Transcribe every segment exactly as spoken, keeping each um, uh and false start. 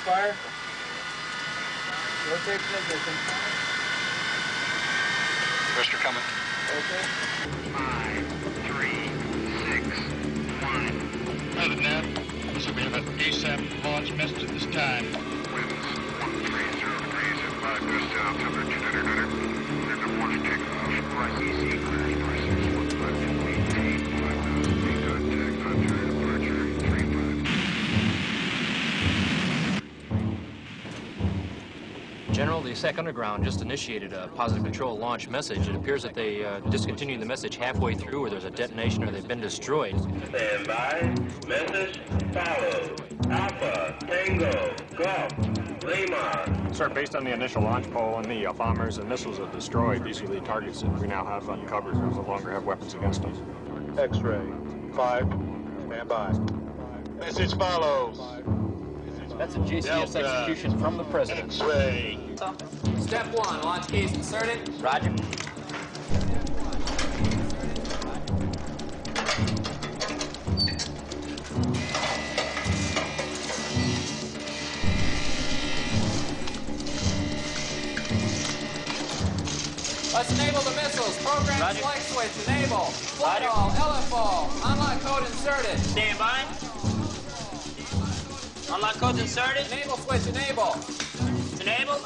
fire. Rotate position. Thruster coming. Okay. Five, three, six, one. Other than that, so we have an ASAP launch message at this time. Winds one three zero degrees at five gust altimeter two hundred hundred. And the launch takeoff. Right E C clears by six one five to maintain five thousand feet contact on turn departure three five. General, the S E C Underground just initiated a positive control launch message. It appears that they uh, discontinued the message halfway through, or there's a detonation, or they've been destroyed. Stand by. Message follows. Alpha, Tango, Golf, Lima. Sir, based on the initial launch poll and the uh, bombers and missiles that destroyed, these are the targets that we now have uncovered and no longer have weapons against them. X-ray. Five. Stand by. Message follows. That's a J C S Delta. execution from the president. X-ray. Step one, launch keys inserted. Roger. Let's enable the missiles. Program Roger. flight switch, enable. Flight all, L F O. Unlock code inserted. Stand by. Unlock codes inserted. Enable switch, enable. Enable.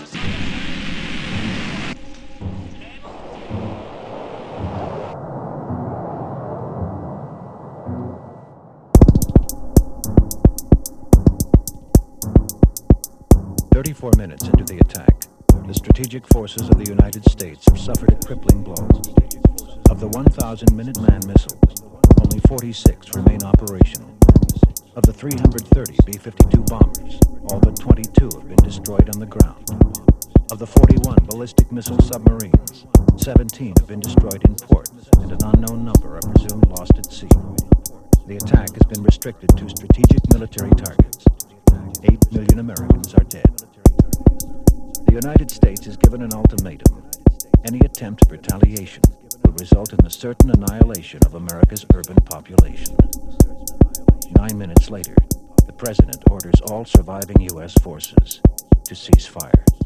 Thirty-four minutes into the attack, the strategic forces of the United States have suffered a crippling blow. Of the one thousand Minuteman missiles, only forty-six remain operational. Of the three hundred thirty B fifty-two bombers, all but twenty-two have been destroyed on the ground. Of the forty-one ballistic missile submarines, seventeen have been destroyed in port, and an unknown number are presumed lost at sea. The attack has been restricted to strategic military targets. Eight million Americans are dead. The United States has given an ultimatum. Any attempt at retaliation will result in the certain annihilation of America's urban population. Nine minutes later, the President orders all surviving U S forces to cease fire.